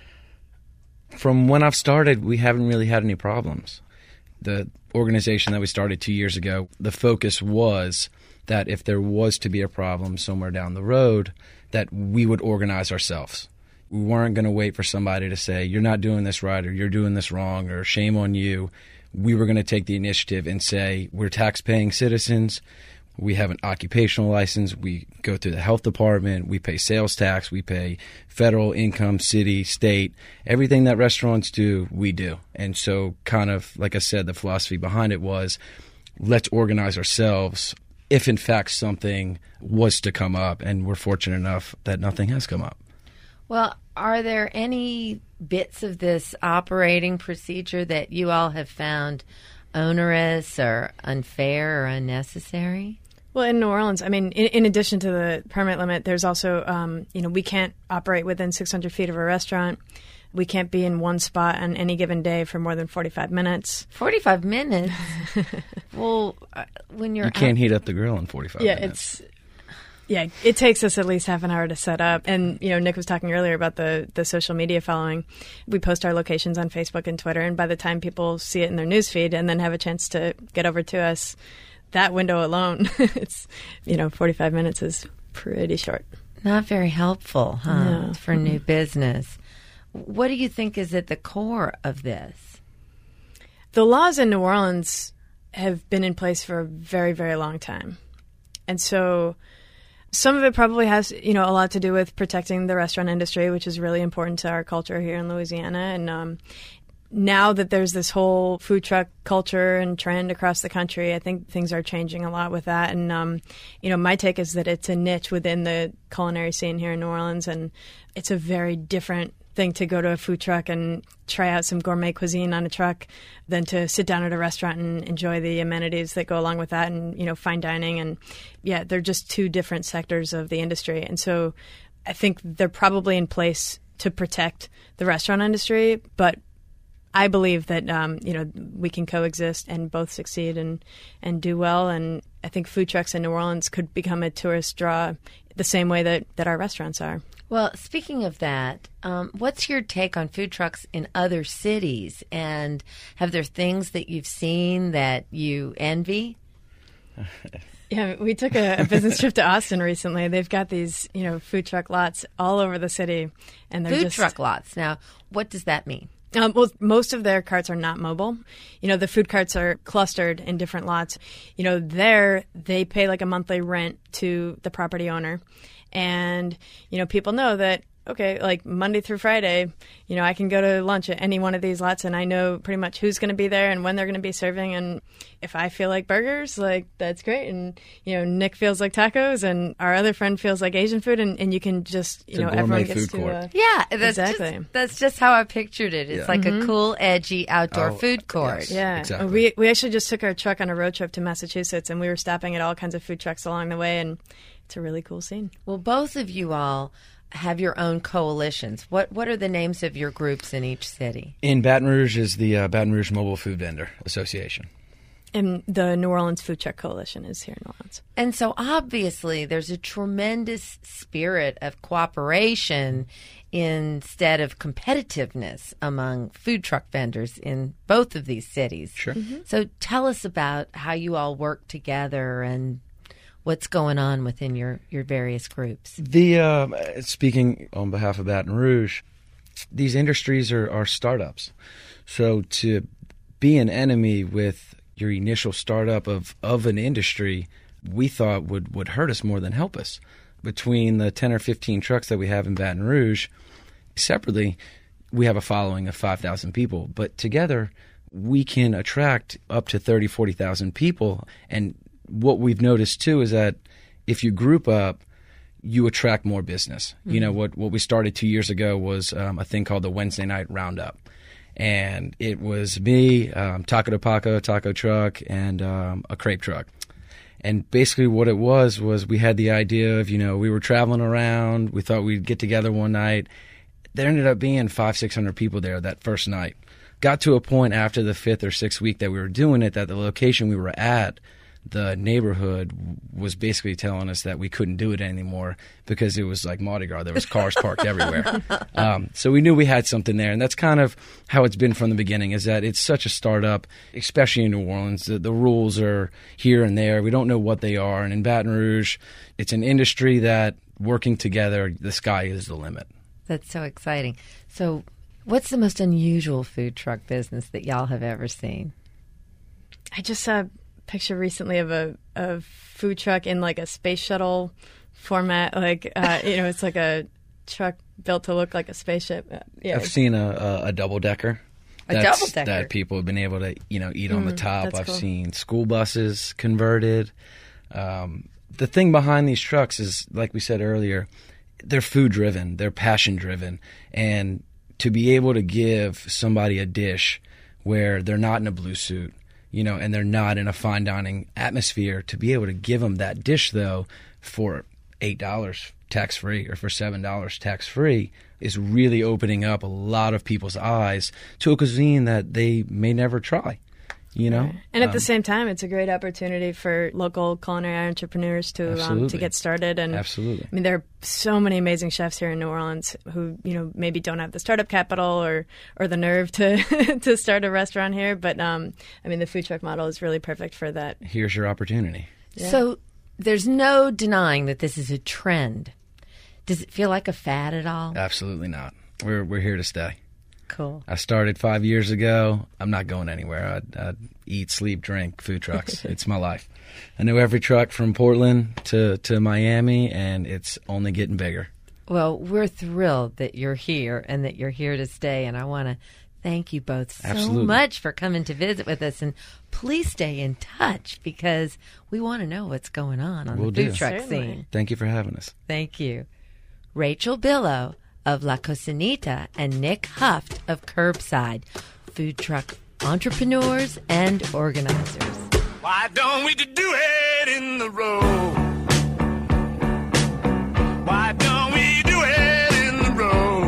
[SPEAKER 5] From when I've started, we haven't really had any problems. The organization that we started two years ago, the focus was that if there was to be a problem somewhere down the road, that we would organize ourselves. We weren't going to wait for somebody to say, you're not doing this right or you're doing this wrong or shame on you. We were going to take the initiative and say, we're tax-paying citizens. We have an occupational license. We go through the health department. We pay sales tax. We pay federal income, city, state. Everything that restaurants do, we do. And so kind of, like I said, the philosophy behind it was, let's organize ourselves if, in fact, something was to come up. And we're fortunate enough that nothing has come up.
[SPEAKER 2] Well, are there any bits of this operating procedure that you all have found onerous or unfair or unnecessary?
[SPEAKER 4] Well, in New Orleans, I mean, in, in addition to the permit limit, there's also, um, you know, we can't operate within six hundred feet of a restaurant. We can't be in one spot on any given day for more than forty-five minutes.
[SPEAKER 2] forty-five minutes? Well, uh, when you're
[SPEAKER 5] You can't
[SPEAKER 2] out-
[SPEAKER 5] heat up the grill in forty-five
[SPEAKER 4] yeah,
[SPEAKER 5] minutes.
[SPEAKER 4] it's... Yeah, it takes us at least half an hour to set up. And, you know, Nick was talking earlier about the, the social media following. We post our locations on Facebook and Twitter, and by the time people see it in their newsfeed and then have a chance to get over to us, that window alone, it's, you know, forty-five minutes is pretty short.
[SPEAKER 2] Not very helpful, huh,
[SPEAKER 4] No.
[SPEAKER 2] for new business. What do you think is at the core of this?
[SPEAKER 4] The laws in New Orleans have been in place for a very, very long time. And so some of it probably has, you know, a lot to do with protecting the restaurant industry, which is really important to our culture here in Louisiana. And um, now that there's this whole food truck culture and trend across the country, I think things are changing a lot with that. And, um, you know, my take is that it's a niche within the culinary scene here in New Orleans, and it's a very different thing to go to a food truck and try out some gourmet cuisine on a truck than to sit down at a restaurant and enjoy the amenities that go along with that and, you know, fine dining. And yeah, they're just two different sectors of the industry. And so I think they're probably in place to protect the restaurant industry, but I believe that, um, you know, we can coexist and both succeed and, and do well. And I think food trucks in New Orleans could become a tourist draw the same way that, that our restaurants are.
[SPEAKER 2] Well, speaking of that, um, what's your take on food trucks in other cities? And have there things that you've seen that you envy?
[SPEAKER 4] Yeah, we took a, a business trip to Austin recently. They've got these, you know, food truck lots all over the city, and they're
[SPEAKER 2] Food
[SPEAKER 4] just
[SPEAKER 2] truck lots. Now, what does that mean?
[SPEAKER 4] Um, well, most of their carts are not mobile. You know, the food carts are clustered in different lots. You know, there they pay like a monthly rent to the property owner. And, you know, people know that, okay, like Monday through Friday, you know, I can go to lunch at any one of these lots and I know pretty much who's going to be there and when they're going to be serving. And if I feel like burgers, like that's great. And, you know, Nick feels like tacos and our other friend feels like Asian food. And, and you can just, you
[SPEAKER 5] It's a
[SPEAKER 4] know,
[SPEAKER 5] gourmet
[SPEAKER 4] everyone gets
[SPEAKER 5] food
[SPEAKER 4] to.
[SPEAKER 5] court.
[SPEAKER 4] Uh,
[SPEAKER 2] Yeah, that's
[SPEAKER 4] Exactly.
[SPEAKER 2] just that's just how I pictured it. It's
[SPEAKER 5] Yeah.
[SPEAKER 2] like a cool, edgy outdoor
[SPEAKER 5] Oh,
[SPEAKER 2] food court.
[SPEAKER 5] yes.
[SPEAKER 4] Yeah,
[SPEAKER 5] Exactly.
[SPEAKER 4] we we actually just took our truck on a road trip to Massachusetts, and we were stopping at all kinds of food trucks along the way, and it's a really cool scene.
[SPEAKER 2] Well, both of you all have your own coalitions. What what are the names of your groups in each city?
[SPEAKER 5] In Baton Rouge is the uh, Baton Rouge Mobile Food Vendor Association.
[SPEAKER 4] And the New Orleans Food Truck Coalition is here in New Orleans.
[SPEAKER 2] And so obviously there's a tremendous spirit of cooperation instead of competitiveness among food truck vendors in both of these cities.
[SPEAKER 5] Sure.
[SPEAKER 2] So tell us about how you all work together and what's going on within your, your various groups.
[SPEAKER 5] The uh, speaking on behalf of Baton Rouge, these industries are, are startups. So to be an enemy with your initial startup of, of an industry, we thought would, would hurt us more than help us. Between the ten or fifteen trucks that we have in Baton Rouge, separately, we have a following of five thousand people. But together, we can attract up to thirty, forty thousand people. And what we've noticed, too, is that if you group up, you attract more business. Mm-hmm. You know, what, what we started two years ago was um, a thing called the Wednesday Night Roundup. And it was me, um, Taco de Paco, taco truck, and um, a crepe truck. And basically what it was was we had the idea of, you know, we were traveling around. We thought we'd get together one night. There ended up being five, six hundred people there that first night. Got to a point after the fifth or sixth week that we were doing it that the location we were at, the neighborhood was basically telling us that we couldn't do it anymore because it was like Mardi Gras. There was cars parked everywhere. Um, so we knew we had something there. And that's kind of how it's been from the beginning, is that it's such a startup, especially in New Orleans. The, the rules are here and there. We don't know what they are. And in Baton Rouge, it's an industry that, working together, the sky is the limit.
[SPEAKER 2] That's so exciting. So what's the most unusual food truck business that y'all have ever seen?
[SPEAKER 4] I just saw a picture recently of a, a food truck in like a space shuttle format. Like, uh, you know, it's like a truck built to look like a spaceship. Uh, yeah.
[SPEAKER 5] I've seen a, a, a double decker.
[SPEAKER 2] A double-decker.
[SPEAKER 5] That people have been able to, you know, eat on the top.
[SPEAKER 4] that's
[SPEAKER 5] I've
[SPEAKER 4] cool.
[SPEAKER 5] seen school buses converted. Um, the thing behind these trucks is, like we said earlier, they're food driven, they're passion driven, and to be able to give somebody a dish where they're not in a blue suit, you know, and they're not in a fine dining atmosphere, to be able to give them that dish though for eight dollars tax free or for seven dollars tax free is really opening up a lot of people's eyes to a cuisine that they may never try. You know,
[SPEAKER 4] And at
[SPEAKER 5] Um,
[SPEAKER 4] the same time, it's a great opportunity for local culinary entrepreneurs to um, to
[SPEAKER 5] Absolutely.
[SPEAKER 4] get started. And
[SPEAKER 5] Absolutely.
[SPEAKER 4] I mean, there are so many amazing chefs here in New Orleans who, you know, maybe don't have the startup capital or, or the nerve to to start a restaurant here. But um, I mean, the food truck model is really perfect for that.
[SPEAKER 5] here's your opportunity.
[SPEAKER 4] Yeah.
[SPEAKER 2] So there's no denying that this is a trend. Does it feel like a fad at all?
[SPEAKER 5] Absolutely not. We're we're here to stay.
[SPEAKER 2] Cool.
[SPEAKER 5] I started five years ago. I'm not going anywhere. I I eat, sleep, drink food trucks. It's my life. I know every truck from Portland to to Miami, and it's only getting bigger.
[SPEAKER 2] Well, we're thrilled that you're here and that you're here to stay. And I want to thank you both so
[SPEAKER 5] Absolutely.
[SPEAKER 2] much for coming to visit with us. And please stay in touch because we want to know what's going on on
[SPEAKER 5] Will
[SPEAKER 2] the food
[SPEAKER 5] do.
[SPEAKER 2] truck
[SPEAKER 4] Certainly.
[SPEAKER 2] scene.
[SPEAKER 5] Thank you for having us.
[SPEAKER 2] Thank you. Rachel Billow of La Cocinita and Nick Huft of Curbside, food truck entrepreneurs and organizers.
[SPEAKER 6] Why don't we do it in the road? Why don't we do it in the road?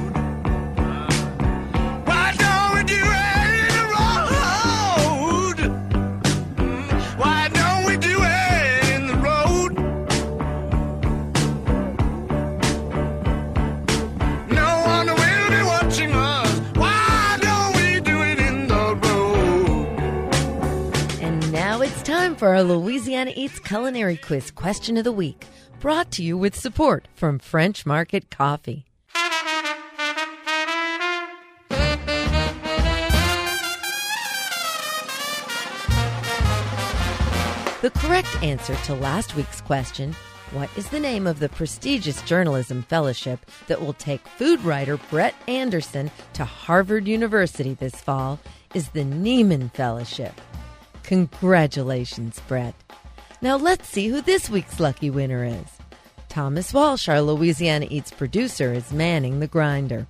[SPEAKER 6] Why don't we do it in the road? Why don't we do it in the road? No one will be watching us. Why don't we do it in the road?
[SPEAKER 2] And now it's time time for our Louisiana Eats Culinary Quiz Question of the Week, brought to you with support from French Market Coffee. The correct answer to last week's question, what is the name of the prestigious journalism fellowship that will take food writer Brett Anderson to Harvard University this fall, is the Nieman Fellowship. Congratulations, Brett. Now let's see who this week's lucky winner is. Thomas Walsh, our Louisiana Eats producer, is manning the grinder.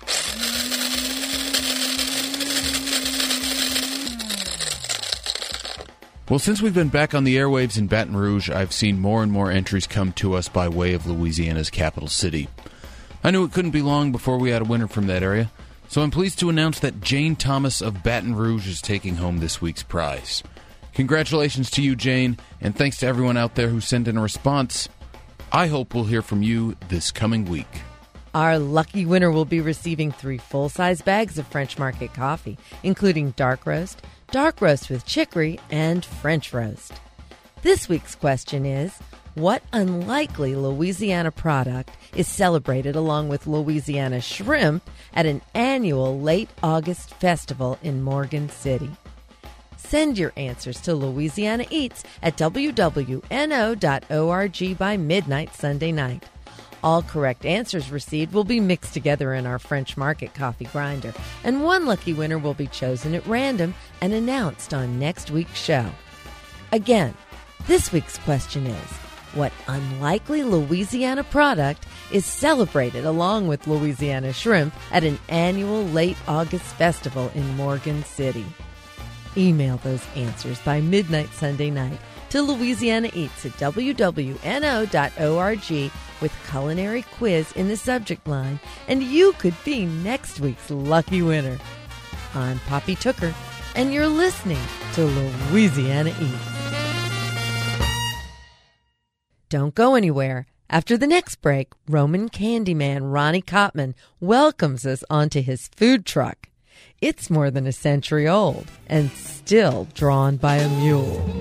[SPEAKER 7] Well, since we've been back on the airwaves in Baton Rouge, I've seen more and more entries come to us by way of Louisiana's capital city. I knew it couldn't be long before we had a winner from that area, so I'm pleased to announce that Jane Thomas of Baton Rouge is taking home this week's prize. Congratulations to you, Jane, and thanks to everyone out there who sent in a response. I hope we'll hear from you this coming week.
[SPEAKER 2] Our lucky winner will be receiving three full-size bags of French Market coffee, including dark roast, dark roast with chicory, and French roast. This week's question is, what unlikely Louisiana product is celebrated along with Louisiana shrimp at an annual late August festival in Morgan City? Send your answers to Louisiana Eats at w w n o dot org by midnight Sunday night. All correct answers received will be mixed together in our French Market coffee grinder, and one lucky winner will be chosen at random and announced on next week's show. Again, this week's question is, what unlikely Louisiana product is celebrated along with Louisiana shrimp at an annual late August festival in Morgan City? Email those answers by midnight Sunday night to Louisiana Eats at w w n o dot org with culinary quiz in the subject line, and you could be next week's lucky winner. I'm Poppy Tooker, and you're listening to Louisiana Eats. Don't go anywhere. After the next break, Roman Candyman Ronnie Kottman welcomes us onto his food truck. It's more than a century old and still drawn by a mule.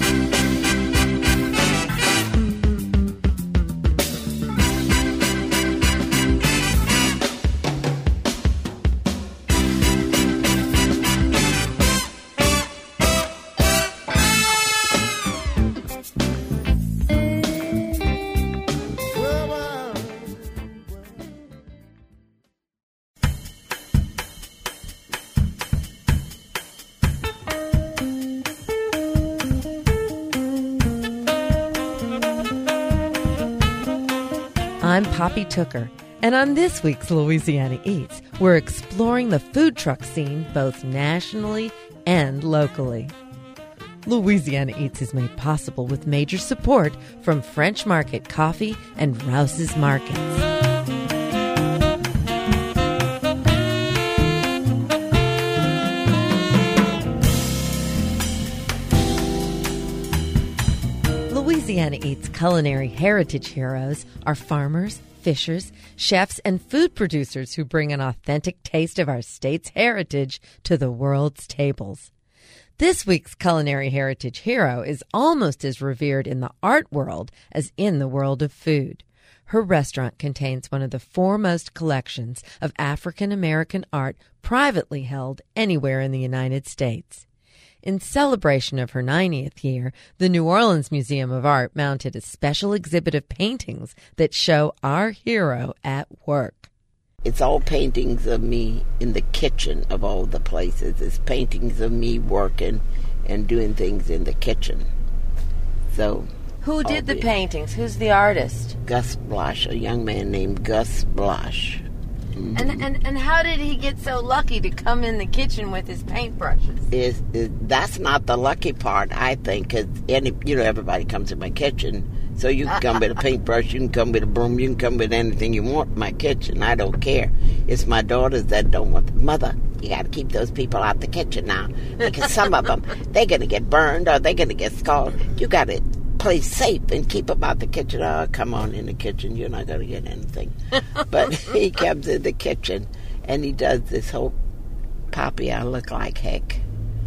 [SPEAKER 2] I'm Poppy Tooker, and on this week's Louisiana Eats, we're exploring the food truck scene both nationally and locally. Louisiana Eats is made possible with major support from French Market Coffee and Rouse's Markets. Louisiana Eats culinary heritage heroes are farmers, fishers, chefs, and food producers who bring an authentic taste of our state's heritage to the world's tables. This week's culinary heritage hero is almost as revered in the art world as in the world of food. Her restaurant contains one of the foremost collections of African American art privately held anywhere in the United States. In celebration of her ninetieth year, the New Orleans Museum of Art mounted a special exhibit of paintings that show our hero at work.
[SPEAKER 8] It's all paintings of me in the kitchen of all the places. It's paintings of me working and doing things in the kitchen. So,
[SPEAKER 2] who did the paintings? Who's the artist?
[SPEAKER 8] Gus Blosh, a young man named Gus Blosh. Mm-hmm.
[SPEAKER 2] And, and and how did he get so lucky to come in the kitchen with his paintbrushes?
[SPEAKER 8] Is, is that's not the lucky part, I think, because any you know everybody comes in my kitchen, so you can come with a paintbrush, you can come with a broom, you can come with anything you want in my kitchen. I don't care. It's my daughters that don't want. Mother, you got to keep those people out the kitchen now, because some of them they're gonna get burned or they're gonna get scalded. You got to play safe and keep them out the kitchen. Oh, come on in the kitchen. You're not going to get anything. But he comes in the kitchen, and he does this whole, Poppy, I look like heck.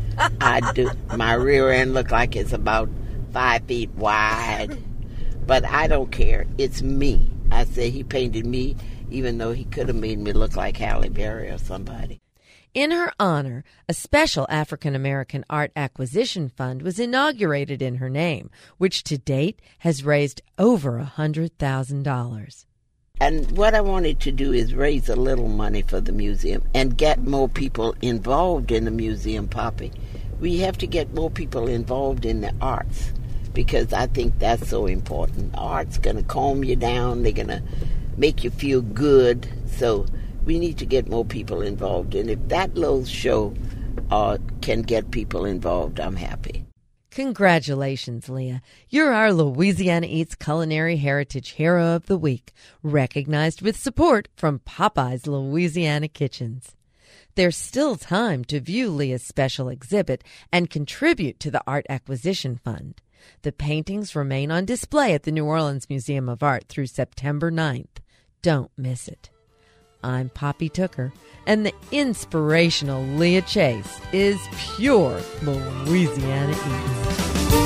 [SPEAKER 8] I do. My rear end look like it's about five feet wide. But I don't care. It's me. I say he painted me, even though he could have made me look like Halle Berry or somebody.
[SPEAKER 2] In her honor, a special African American art acquisition fund was inaugurated in her name, which to date has raised over one hundred thousand dollars.
[SPEAKER 8] And what I wanted to do is raise a little money for the museum and get more people involved in the museum, Poppy. We have to get more people involved in the arts because I think that's so important. Art's going to calm you down. They're going to make you feel good. So we need to get more people involved. And if that little show uh, can get people involved, I'm happy.
[SPEAKER 2] Congratulations, Leah. You're our Louisiana Eats Culinary Heritage Hero of the Week, recognized with support from Popeye's Louisiana Kitchens. There's still time to view Leah's special exhibit and contribute to the Art Acquisition Fund. The paintings remain on display at the New Orleans Museum of Art through September ninth. Don't miss it. I'm Poppy Tooker, and the inspirational Leah Chase is pure Louisiana Eats.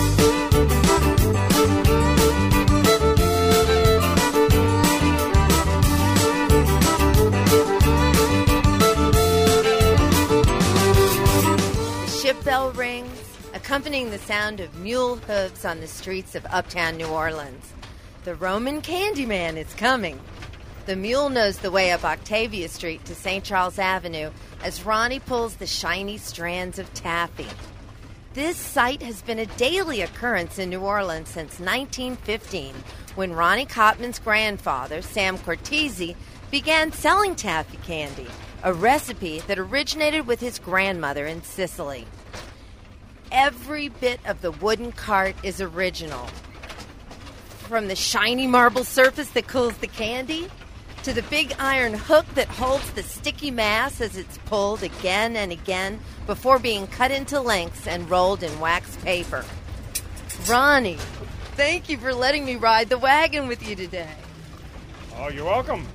[SPEAKER 2] The ship bell rings, accompanying the sound of mule hooves on the streets of uptown New Orleans. The Roman Candyman is coming. The mule knows the way up Octavia Street to Saint Charles Avenue as Ronnie pulls the shiny strands of taffy. This sight has been a daily occurrence in New Orleans since nineteen fifteen, when Ronnie Cotman's grandfather, Sam Cortese, began selling taffy candy, a recipe that originated with his grandmother in Sicily. Every bit of the wooden cart is original. From the shiny marble surface that cools the candy, to the big iron hook that holds the sticky mass as it's pulled again and again before being cut into lengths and rolled in wax paper. Ronnie, thank you for letting me ride the wagon with you today.
[SPEAKER 9] Oh, you're welcome.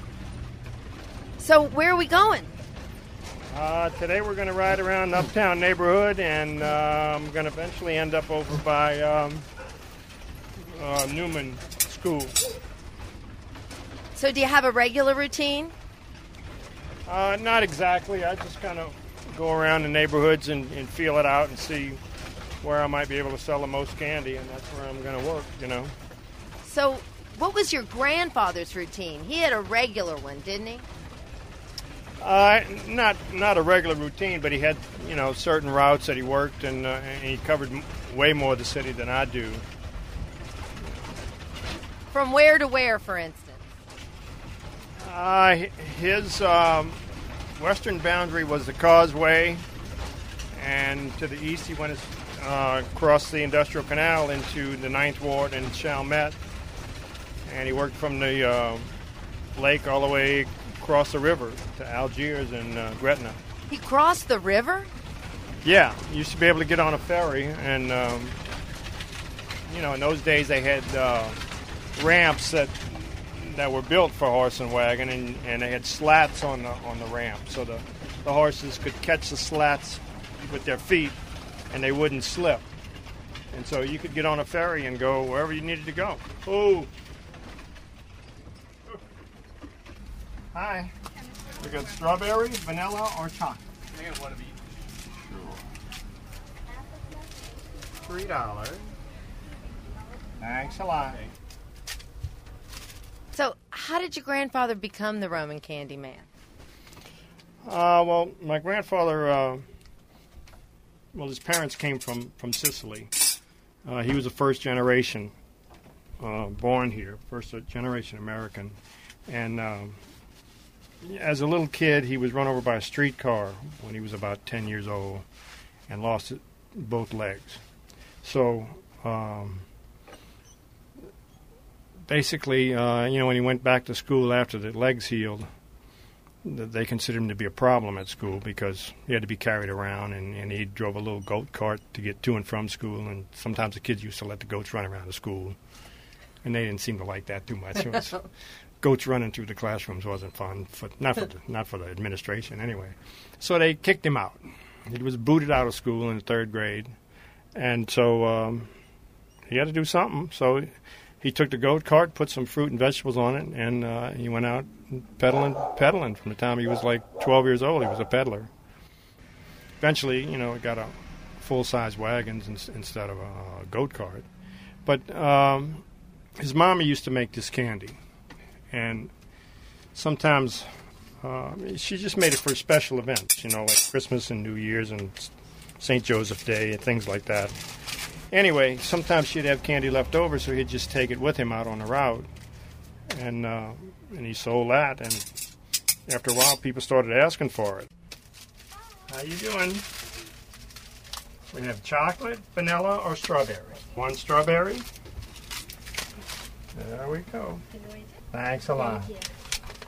[SPEAKER 2] So, where are we going?
[SPEAKER 9] Uh, today we're going to ride around the uptown neighborhood, and uh, I'm going to eventually end up over by um, uh, Newman School.
[SPEAKER 2] So do you have a regular routine?
[SPEAKER 9] Uh, not exactly. I just kind of go around the neighborhoods and, and feel it out and see where I might be able to sell the most candy, and that's where I'm going to work, you know.
[SPEAKER 2] So what was your grandfather's routine? He had a regular one, didn't he?
[SPEAKER 9] Uh, not not a regular routine, but he had, you know, certain routes that he worked, and, uh, and he covered m- way more of the city than I do.
[SPEAKER 2] From where to where, for instance?
[SPEAKER 9] Uh, his um, western boundary was the Causeway, and to the east he went uh, across the Industrial Canal into the Ninth Ward and Chalmette, and he worked from the uh, lake all the way across the river to Algiers and uh, Gretna.
[SPEAKER 2] He crossed the river?
[SPEAKER 9] Yeah, you used to be able to get on a ferry, and um, you know, in those days they had uh, ramps that that were built for horse and wagon, and, and they had slats on the on the ramp, so the, the horses could catch the slats with their feet, and they wouldn't slip. And so you could get on a ferry and go wherever you needed to go. Oh, hi. We got strawberry, vanilla, or chocolate. I got one of each. Three dollars. Thanks a lot.
[SPEAKER 2] So how did your grandfather become the Roman Candy Man?
[SPEAKER 9] Uh, well, my grandfather, uh, well, his parents came from, from Sicily. Uh, he was a first generation uh, born here, first generation American. And um, as a little kid, he was run over by a streetcar when he was about ten years old and lost both legs. So um, basically, uh, you know, when he went back to school after the legs healed, they considered him to be a problem at school because he had to be carried around, and, and he drove a little goat cart to get to and from school, and sometimes the kids used to let the goats run around the school, and they didn't seem to like that too much. It was, goats running through the classrooms wasn't fun, for, not for the, not for the administration anyway. So they kicked him out, he was booted out of school in the third grade, and so um, he had to do something. So he took the goat cart, put some fruit and vegetables on it, and uh, he went out peddling, peddling from the time he was like twelve years old. He was a peddler. Eventually, you know, he got a full-size wagons in, instead of a goat cart. But um, his mama used to make this candy, and sometimes uh, she just made it for special events, you know, like Christmas and New Year's and Saint Joseph Day and things like that. Anyway, sometimes she'd have candy left over, so he'd just take it with him out on the route, and uh, and he sold that. And after a while, people started asking for it. How you doing? We have chocolate, vanilla, or strawberry. One strawberry. There we go. Thanks a lot.
[SPEAKER 10] Thank you.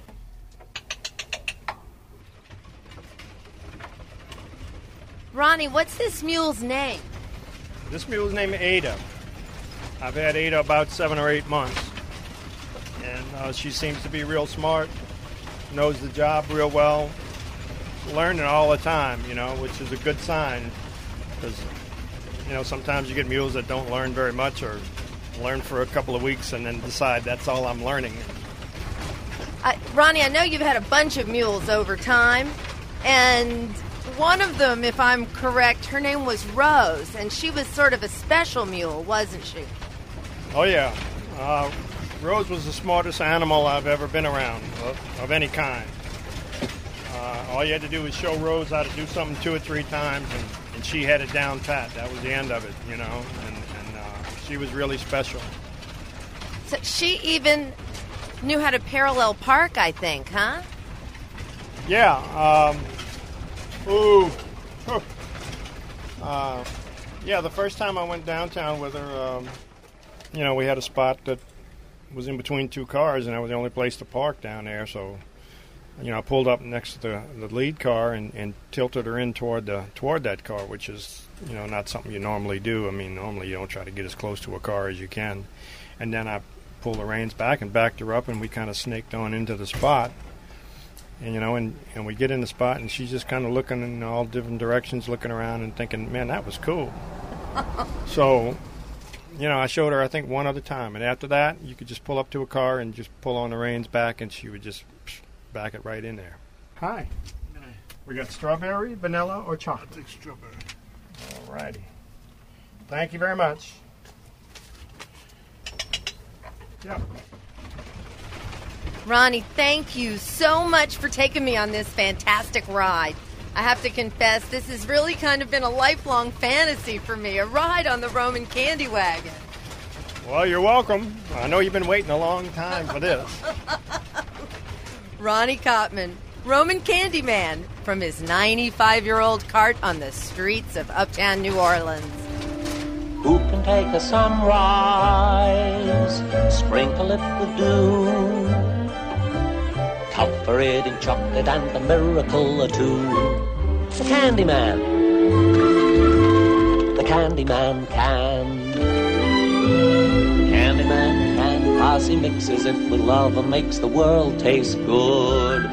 [SPEAKER 2] Ronnie, what's this mule's name?
[SPEAKER 9] This mule's named Ada. I've had Ada about seven or eight months. And uh, she seems to be real smart, knows the job real well, learning all the time, you know, which is a good sign. Because, you know, sometimes you get mules that don't learn very much or learn for a couple of weeks and then decide that's all I'm learning.
[SPEAKER 2] Uh, Ronnie, I know you've had a bunch of mules over time, and one of them, if I'm correct, her name was Rose, and she was sort of a special mule, wasn't she?
[SPEAKER 9] Oh, yeah. Uh, Rose was the smartest animal I've ever been around, of, of any kind. Uh, all you had to do was show Rose how to do something two or three times, and, and she had it down pat. That was the end of it, you know, and, and uh, she was really special.
[SPEAKER 2] So she even knew how to parallel park, I think, huh?
[SPEAKER 9] Yeah. Um, ooh. Huh. Uh, yeah, the first time I went downtown with her, um, you know, we had a spot that was in between two cars, and that was the only place to park down there, so... You know, I pulled up next to the, the lead car and, and tilted her in toward the toward that car, which is, you know, not something you normally do. I mean, normally you don't try to get as close to a car as you can. And then I pulled the reins back and backed her up, and we kind of snaked on into the spot. And, you know, and, and we get in the spot, and she's just kind of looking in all different directions, looking around and thinking, man, that was cool. So, you know, I showed her, I think, one other time. And after that, you could just pull up to a car and just pull on the reins back, and she would just... back it right in there. Hi. We got strawberry, vanilla, or chocolate?
[SPEAKER 10] I'll take strawberry.
[SPEAKER 9] All righty. Thank you very much. Yep.
[SPEAKER 2] Ronnie, thank you so much for taking me on this fantastic ride. I have to confess, this has really kind of been a lifelong fantasy for me, a ride on the Roman Candy Wagon.
[SPEAKER 9] Well, you're welcome. I know you've been waiting a long time for this.
[SPEAKER 2] Ronnie Kottman, Roman Candyman, from his ninety-five-year-old cart on the streets of uptown New Orleans.
[SPEAKER 11] Who can take a sunrise, sprinkle it with dew, cover it in chocolate and a miracle or two? The Candyman, the Candyman can. Candyman can, 'cause he mixes it with love and makes the world taste good.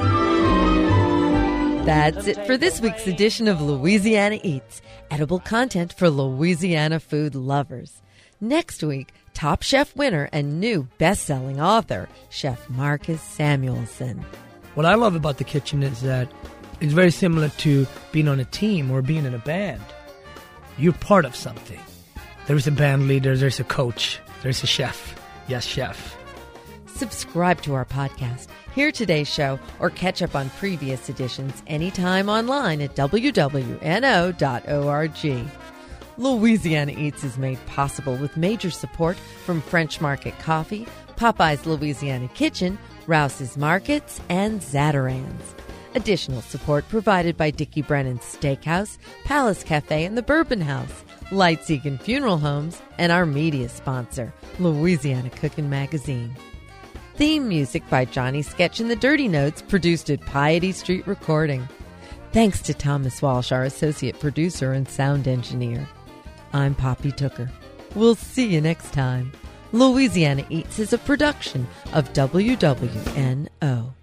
[SPEAKER 2] That's it for this week's edition of Louisiana Eats, edible content for Louisiana food lovers. Next week, Top Chef winner and new best-selling author, Chef Marcus Samuelson.
[SPEAKER 12] What I love about the kitchen is that it's very similar to being on a team or being in a band. You're part of something. There's a band leader, there's a coach, there's a chef. Yes, chef.
[SPEAKER 2] Subscribe to our podcast, hear today's show, or catch up on previous editions anytime online at w w n o dot org. Louisiana Eats is made possible with major support from French Market Coffee, Popeye's Louisiana Kitchen, Rouse's Markets, and Zatarain's. Additional support provided by Dickie Brennan's Steakhouse, Palace Cafe, and the Bourbon House, Lights Egan Funeral Homes, and our media sponsor, Louisiana Cooking Magazine. Theme music by Johnny Sketch and the Dirty Notes, produced at Piety Street Recording. Thanks to Thomas Walsh, our associate producer and sound engineer. I'm Poppy Tooker. We'll see you next time. Louisiana Eats is a production of W W N O.